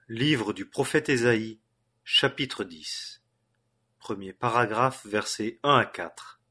Livre du prophète Ésaïe, chapitre 10. Premier paragraphe, versets 1 à 4.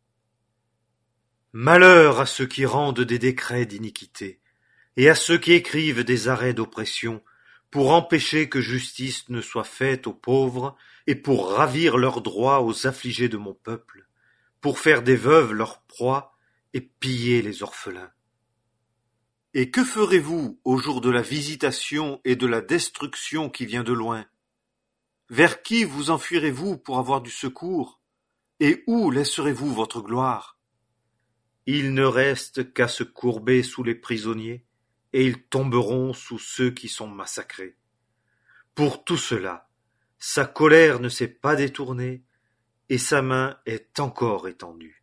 Malheur à ceux qui rendent des décrets d'iniquité, et à ceux qui écrivent des arrêts d'oppression, pour empêcher que justice ne soit faite aux pauvres, et pour ravir leurs droits aux affligés de mon peuple, pour faire des veuves leur proie, et piller les orphelins. Et que ferez-vous au jour de la visitation et de la destruction qui vient de loin? Vers qui vous enfuirez-vous pour avoir du secours? Et où laisserez-vous votre gloire? Il ne reste qu'à se courber sous les prisonniers, et ils tomberont sous ceux qui sont massacrés. Pour tout cela, sa colère ne s'est pas détournée, et sa main est encore étendue.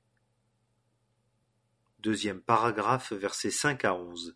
Deuxième paragraphe, versets 5 à 11.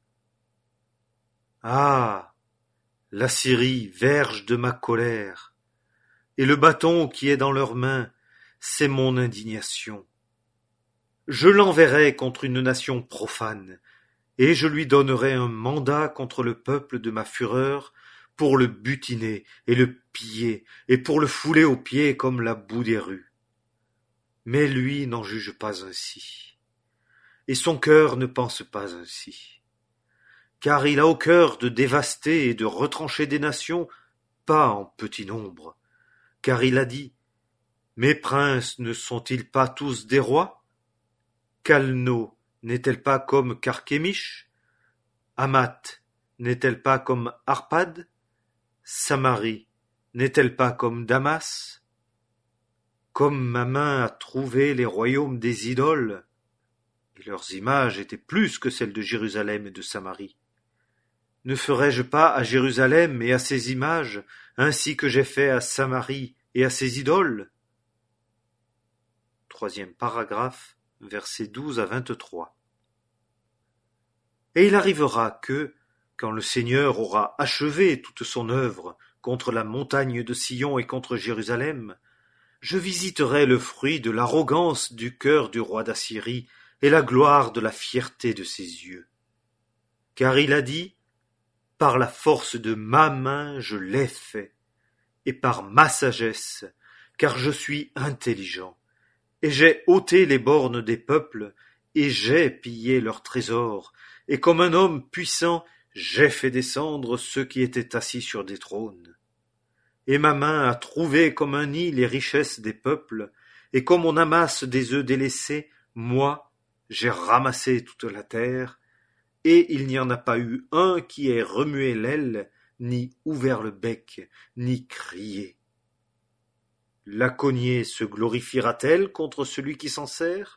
Ah! La Syrie, verge de ma colère, et le bâton qui est dans leurs mains, c'est mon indignation. Je l'enverrai contre une nation profane, et je lui donnerai un mandat contre le peuple de ma fureur, pour le butiner et le piller, et pour le fouler aux pieds comme la boue des rues. Mais lui n'en juge pas ainsi, et son cœur ne pense pas ainsi. Car il a au cœur de dévaster et de retrancher des nations, pas en petit nombre. Car il a dit, mes princes ne sont-ils pas tous des rois? Calno n'est-elle pas comme Carchemish? Hamath n'est-elle pas comme Arpad? Samarie n'est-elle pas comme Damas? Comme ma main a trouvé les royaumes des idoles, et leurs images étaient plus que celles de Jérusalem et de Samarie. Ne ferai-je pas à Jérusalem et à ses images, ainsi que j'ai fait à Samarie et à ses idoles? Troisième paragraphe, versets 12 à 23. Et il arrivera que, quand le Seigneur aura achevé toute son œuvre contre la montagne de Sion et contre Jérusalem, je visiterai le fruit de l'arrogance du cœur du roi d'Assyrie et la gloire de la fierté de ses yeux. Car il a dit, par la force de ma main je l'ai fait, et par ma sagesse, car je suis intelligent, et j'ai ôté les bornes des peuples, et j'ai pillé leurs trésors, et comme un homme puissant, j'ai fait descendre ceux qui étaient assis sur des trônes. Et ma main a trouvé comme un nid les richesses des peuples, et comme on amasse des œufs délaissés, moi, j'ai ramassé toute la terre, et il n'y en a pas eu un qui ait remué l'aile, ni ouvert le bec, ni crié. La cognée se glorifiera-t-elle contre celui qui s'en sert?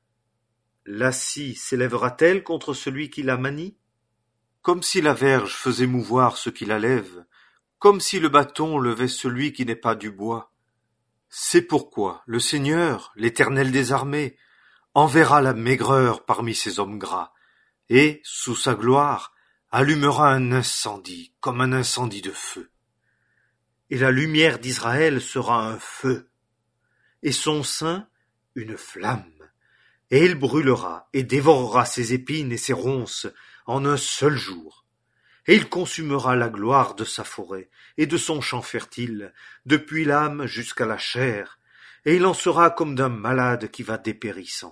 La scie s'élèvera-t-elle contre celui qui la manie? Comme si la verge faisait mouvoir ceux qui la lèvent, comme si le bâton levait celui qui n'est pas du bois. C'est pourquoi le Seigneur, l'Éternel des armées, enverra la maigreur parmi ces hommes gras, et, sous sa gloire, allumera un incendie, comme un incendie de feu. Et la lumière d'Israël sera un feu, et son sein une flamme, et il brûlera et dévorera ses épines et ses ronces en un seul jour. Et il consumera la gloire de sa forêt et de son champ fertile, depuis l'âme jusqu'à la chair, et il en sera comme d'un malade qui va dépérissant.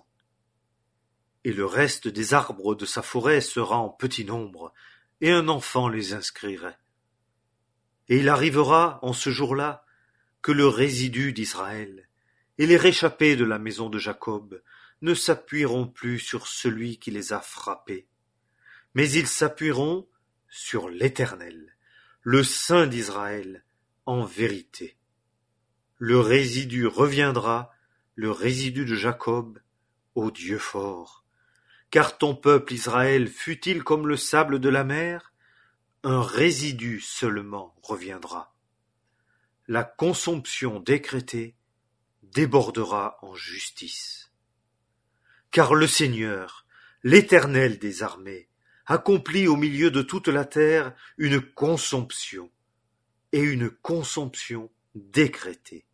Et le reste des arbres de sa forêt sera en petit nombre, et un enfant les inscrirait. Et il arrivera, en ce jour-là, que le résidu d'Israël et les réchappés de la maison de Jacob ne s'appuieront plus sur celui qui les a frappés, mais ils s'appuieront sur l'Éternel, le Saint d'Israël, en vérité. Le résidu reviendra, le résidu de Jacob, au Dieu fort. Car ton peuple Israël fut-il comme le sable de la mer? Un résidu seulement reviendra. La consomption décrétée débordera en justice. Car le Seigneur, l'Éternel des armées, accomplit au milieu de toute la terre une consomption, et une consomption décrétée.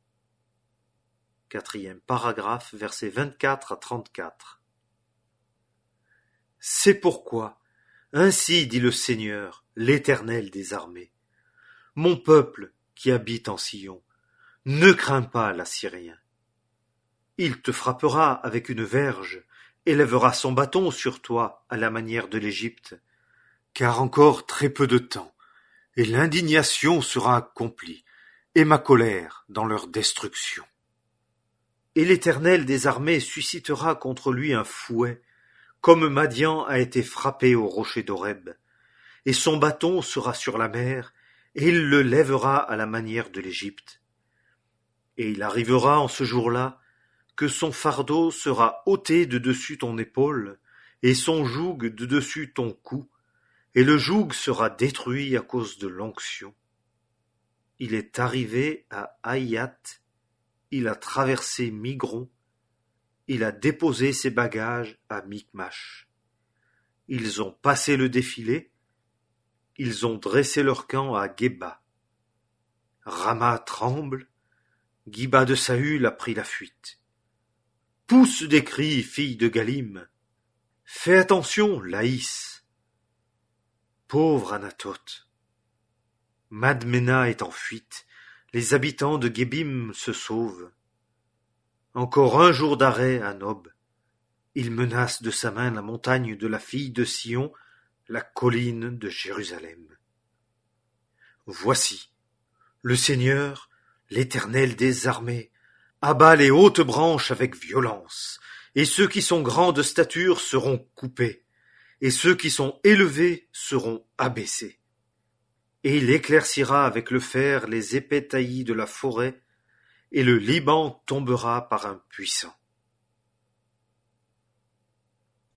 Quatrième paragraphe, versets 24 à 34. C'est pourquoi, ainsi dit le Seigneur, l'Éternel des armées, mon peuple qui habite en Sion, ne crains pas l'Assyrien. Il te frappera avec une verge, élèvera son bâton sur toi à la manière de l'Égypte, car encore très peu de temps, et l'indignation sera accomplie, et ma colère dans leur destruction. Et l'Éternel des armées suscitera contre lui un fouet, comme Madian a été frappé au rocher d'Horeb, et son bâton sera sur la mer, et il le lèvera à la manière de l'Égypte. Et il arrivera en ce jour-là que son fardeau sera ôté de dessus ton épaule, et son joug de dessus ton cou, et le joug sera détruit à cause de l'onction. Il est arrivé à Haïat, il a traversé Migron, il a déposé ses bagages à Micmash. Ils ont passé le défilé, ils ont dressé leur camp à Geba. Rama tremble, Giba de Saül a pris la fuite. Pousse des cris, fille de Galim. Fais attention, Laïs. Pauvre Anathoth. Madmena est en fuite, les habitants de Gébim se sauvent. Encore un jour d'arrêt à Nob. Il menace de sa main la montagne de la fille de Sion, la colline de Jérusalem. Voici, le Seigneur, l'Éternel des armées, abat les hautes branches avec violence, et ceux qui sont grands de stature seront coupés, et ceux qui sont élevés seront abaissés. Et il éclaircira avec le fer les épais taillis de la forêt, et le Liban tombera par un puissant.